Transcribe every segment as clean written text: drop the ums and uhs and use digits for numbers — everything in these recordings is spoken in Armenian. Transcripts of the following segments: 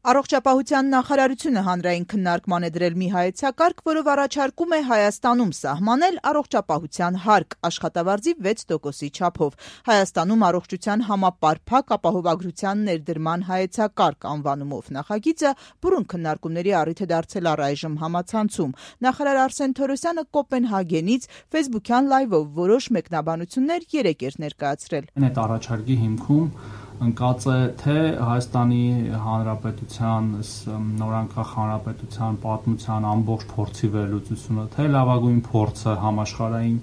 Առողջապահության նախարարությունը հանրային քննարկման է դրել մի հայեցակարգ, որով առաջարկում է Հայաստանում սահմանել առողջապահության հարկ աշխատավարձի 6%-ի չափով։ Հայաստանում առողջության համապարփակ ապահովագրության ներդրման հայեցակարգ անվանումով նախագիծը բուռն քննարկումների առիթ է դարձել առայժմ համացանցում։ Նախարար Արսեն Թորոսյանը Կոպենհագենից ֆեյսբուքյան լայվով որոշ մեկնաբանություններ երեկ էր ներկայացրել։ Այդ առաջարկի հիմքում ընկած է թե Հայաստանի Հանրապետության նորանկախ հանրապետության պատմության ամբողջ փորձի վերլուծությունը, թե լավագույն փորձը համաշխարհային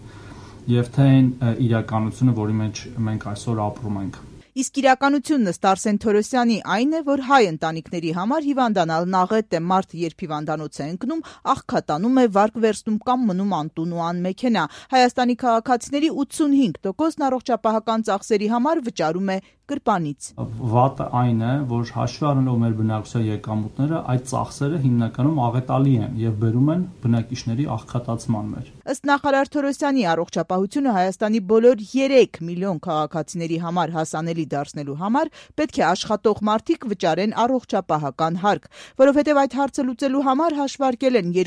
եւ թե այն իրականությունը, որի մեջ մենք այսօր ապրում ենք։ Իսկ իրականությունն ըստ Արսեն Թորոսյանի այն է, որ հայ ընտանիքների համար հիվանդանալն աղետ է, մարդը երբ հիվանդանոց է ընկնում, աղքատանում է, վարկ վերցնում կամ մնում անտուն ու անմեքենա։ Հայաստանի քաղաքացիների 85%-ն առողջապահական ծախսերի համար վճարում է գրպանից։ Վատը այն է, որ հաշվի առնելով մեր բնակչության եկամուտները, այդ ծախսերը հիմնականում աղետալի են եւ բերում են բնակիչների աղքատացման մեր։ Ըստ նախարար Թորոսյանի, առողջապահությունը Հայաստանի բոլոր 3 միլիոն քաղաքացիների համար հասանելի դարձնելու համար պետք է աշխատող մարդիկ վճարեն առողջապահական հարկ, որովհետև այդ հարցը լուծելու համար հաշվարկել են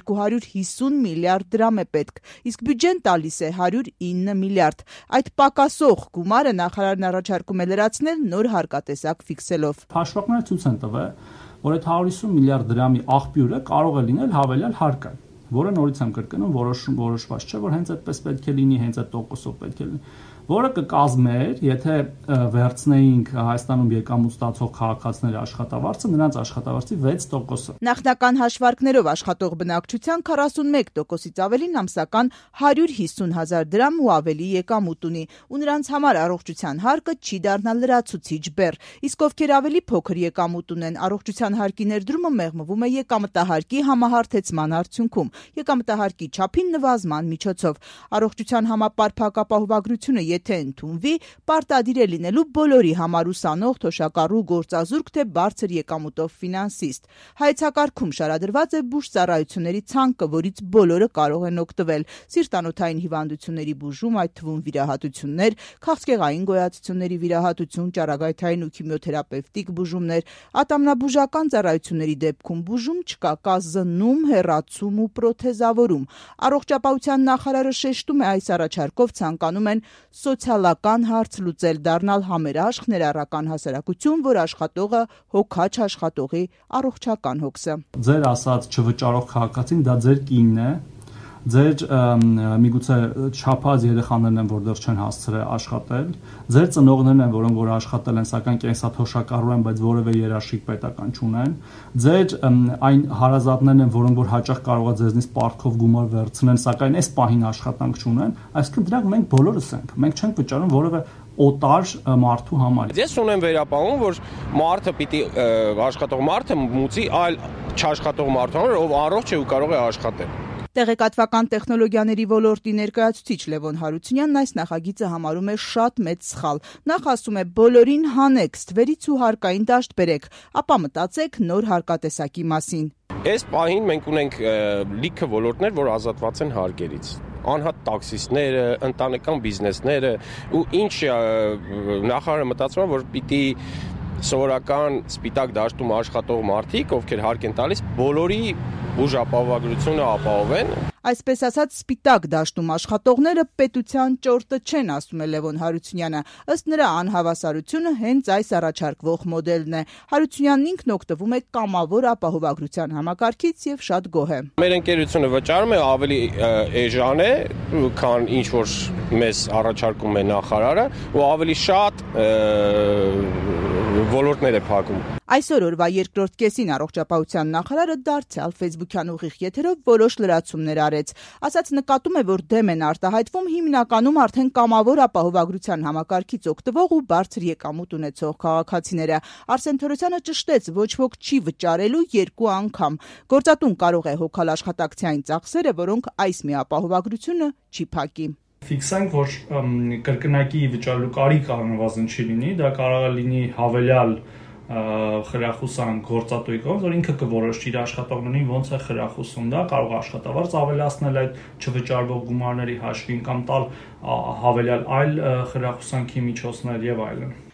250 միլիարդ դրամ է պետք, իսկ բյուջեն տալիս է 109 միլիարդ։ Այդ պակասող գումարը նախարարն առաջարկում է լրացնել նոր հարկատեսակ ֆիքսելով։ Հաշվարկները ցույց են տվել, որ այդ 150 միլիարդ դրամի աղբյուրը կարող է լինել հավելյալ հարկը, որը նորից եմ կրկնում, որոշված չէ, որ հենց այդպես պետք է լինի, հենց այդ տոկոսով պետք է լինի, որը կկազմեր, եթե վերցնեինք Հայաստանում եկամուտ ստացող քաղաքացիների աշխատավարձը, նրանց աշխատավարձի 6%-ը։ Նախնական հաշվարկներով աշխատող բնակչության 41%-ից ավելին ամսական 150,000 դրամ ու ավելի եկամուտ ունի, ու նրանց համար առողջության հարկը չի դառնա լրացուցիչ բեռ։ Իսկ ովքեր ավելի փոքր եկամուտ ունեն, առողջության հարկի ներդրումը մեղմվում է եկամտահարկի համահարթեցման արդյունքում, եկամտահարկի չափին նվազման միջոցով։ Առողջության համապարփակ ապահովագրությունը եթե ընդունվի, պարտադիր է լինելու բոլորի համար ուսանող, թոշակառու, գործազուրկ թե բարձր եկամուտով ֆինանսիստ։ Հայեցակարգում շարադրված է բուժծառայությունների ցանկը, որից բոլորը կարող են օգտվել՝ սիրտանոթային հիվանդությունների բուժում, այդ թվում վիրահատություններ, քաղցկեղային գոյացությունների վիրահատություն, ճառագայթային ու քիմիոթերապևտիկ բուժումներ, ատամնաբուժական ծառայությունների դեպքում բուժում չկա, կա զննում, հեռացում ու պրոթեզավորում։ Առողջապահության նախարարը շեշտում է, այս առաջարկով ցանկանում են սոցիալական հարց լուծել, դառնալ համերաշխ ներառական հասարակություն, որ աշխատողը հոգաչ աշխատողի առողջական հոգսը։ Ձեր ասած չվճարող քաղաքացին դա ձեր կինն է, ձեր միգուցե չափած երեխաներն են, որ դեռ չեն հասցրել աշխատել, ձեր ծնողներն են, որոնք որ աշխատել են, սակայն կենսաթոշակառու են, բայց որևէ երաշխիք պետական չունեն, ձեր այն հարազատներն են, որոնք որ հաճախ կարող է ձեզնից պարտքով գումար վերցնեն, սակայն այս պահին աշխատանք չունեն, այսինքն դրանք մենք բոլորս ենք, մենք չենք վճարում որևէ օտար մարդու համար։ Ես ունեմ վերապահում, որ մարդը պիտի աշխատող մարդը մուծի այլ չաշխատող մարդու համար, ով առողջ է ու կարող է աշխատել։ Տեղեկատվական տեխնոլոգիաների ոլորտի ներկայացուցիչ Լևոն Հարությունյանն այս նախագիծը համարում է շատ մեծ սխալ։ Նախ ասում է բոլորին հանեք, ստվերից ու հարկային դաշտ բերեք, ապա մտածեք նոր հարկատեսակի մասին։ Այս պահին մենք ունենք լիքը ոլորտներ, որ ազատված են հարկերից։ Անհատ տաքսիստները, ընտանեկան բիզնեսները ու ինչ նախարարը մտածում է, որ պիտի սովորական սպիտակ դաշտում աշխատող մարդիկ, ովքեր հարկ են տալիս, բոլորի բուժապահովագրությունը ապահովեն։ Այսպես ասած, սպիտակ դաշտում աշխատողները պետության ճորտը չեն, ասում է Լևոն Հարությունյանը։ Ըստ նրա, անհավասարությունը հենց այս առաջարկվող մոդելն է։ Հարությունյանն ինքն օգտվում է կամավոր ապահովագրության համակարգից եւ շատ գոհ է։ Մեր ընկերությունը վճարում է ավելի էժան է, քան ինչ որ մեզ առաջարկում է նախարարը, ու ավելի շատ ոլորտներ է փակում։ Այսօր օրվա երկրորդ կեսին առողջապահության նախարարը դարձյալ ֆեյսբուքյան ուղիղ եթերով որոշ լրացումներ արեց։ Ասաց նկատում է, որ դեմ են արտահայտվում հիմնականում արդեն կամավոր ապահովագրության համակարգից օգտվող ու բարձր եկամուտ ունեցող քաղաքացիները։ Արսեն Թորոսյանը ճշտեց, ոչ ոք չի վճարելու 2 անգամ։ Գործատուն կարող է հոգալ աշխատակցային ծախսերը, որոնք այս մի ապահովագրությունը չի փակի։ Ֆիքսենք, որ կրկնակի վճարելու կարիք առնվազն չի լինի, դա կարող է լինի հավելյալ խրախուսան գործատուի կողմից, որ ինքը կորոշի իր աշխատողներին ոնց է խրախուսում դա, կարող է աշխատավարձ ավելացնել այդ չվճարվող գումարների հաշվին կամ տալ հավելյալ այլ խրախուսանքի միջոցներ եւ այլն։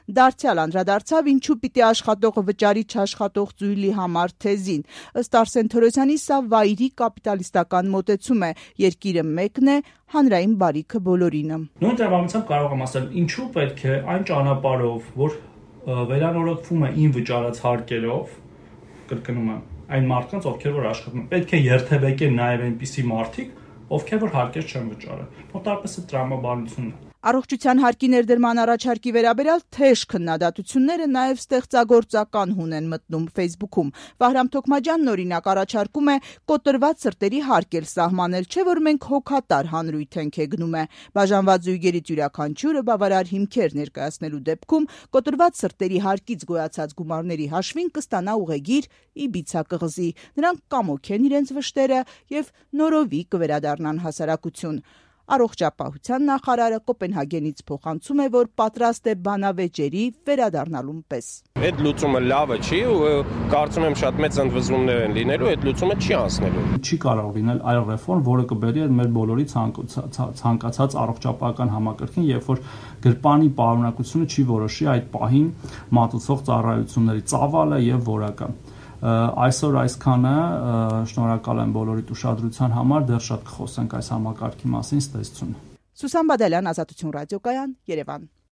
Դարձյալ անդրադարձավ ինչու պիտի աշխատող վճարի չաշխատող ծույլի համար թեզին։ Ըստ Արսեն Թորոսյանի, սա վայրի կապիտալիստական մոտեցում է, երկիրը մեկն է, հանրային բարիքը բոլորինը։ Նույն տրամաբանությամբ կարող եմ ասել, ինչու պետք է այն ճանապարհով, որ վերանորոգվում է ին վճարած հարկերով, կրկնում եմ, այն մարդկանց, ովքեր որ աշխատում են, պետք է երթևեկեն նաև այնպիսի մարդիկ, ովքեր որ հարկեր չեն վճարել։ Մոտարպես է տրամաբանությունն է։ Առողջության հարկի ներդրման առաջարկի վերաբերյալ թեժ քննադատությունները նաև ստեղծագործական հուն են մտնում Facebook-ում։ Վահրամ Թոքմաջյանն օրինակ առաջարկում է կոտրված սրտերի հարկել սահմանել, չէ՞ որ մենք հոգատար հանրույթ ենք գնում է։ Բաժանված զույգերից յուրաքանչյուրը բավարար հիմքեր ներկայացնելու դեպքում կոտրված սրտերի հարկից գոյացած գումարների հաշվին կստանա ուղեգիր Իբիցա կղզի։ Նրանք կամոք են իրենց վշտերը եւ նորովի կվերադառնան հասարակություն։ Առողջապահության նախարարը Կոպենհագենից փոխանցում է, որ պատրաստ է բանավեճերի վերադառնալուն պես։ Այդ լուծումը լավը չի ու կարծում եմ շատ մեծ ընդվզումներ են լինելու, այդ լուծումը չի անցնելու։ Չի կարող լինել այլ ռեֆորմ, որը կբերի մեր բոլորի ցանկացած առողջապահական համակարգին, երբ որ գրպանի պարունակությունը չի որոշի այդ պահին մատուցող ծառայությունների ծավալը եւ որակը։ Այսօր այսքանը, շնորհակալ եմ բոլորիդ ուշադրության համար, դեռ շատ կխոսենք այս համակարգի մասին, ստեսություն։ Սուսան Բադալյան, Ազատություն ռադիոկայան, Երևան։